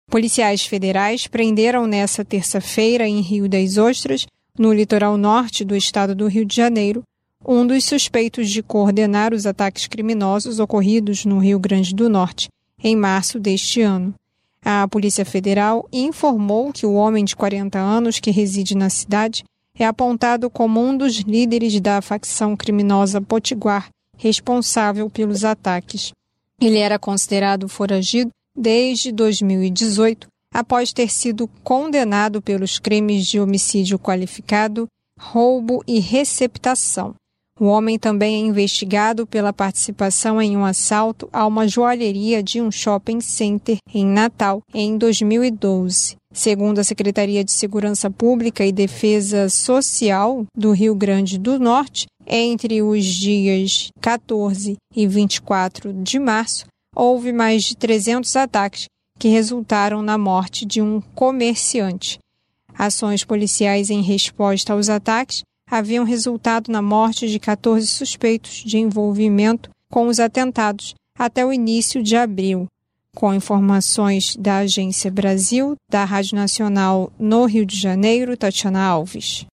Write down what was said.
Policiais federais prenderam nesta terça-feira em Rio das Ostras, no litoral norte do estado do Rio de Janeiro, um dos suspeitos de coordenar os ataques criminosos ocorridos no Rio Grande do Norte, em março deste ano. A Polícia Federal informou que o homem de 40 anos que reside na cidade é apontado como um dos líderes da facção criminosa Potiguar, responsável pelos ataques. Ele era considerado foragido desde 2018, após ter sido condenado pelos crimes de homicídio qualificado, roubo e receptação. O homem também é investigado pela participação em um assalto a uma joalheria de um shopping center em Natal, em 2012. Segundo a Secretaria de Segurança Pública e Defesa Social do Rio Grande do Norte, entre os dias 14 e 24 de março, houve mais de 300 ataques que resultaram na morte de um comerciante. Ações policiais em resposta aos ataques haviam resultado na morte de 14 suspeitos de envolvimento com os atentados até o início de abril. Com informações da Agência Brasil, da Rádio Nacional no Rio de Janeiro, Tatiana Alves.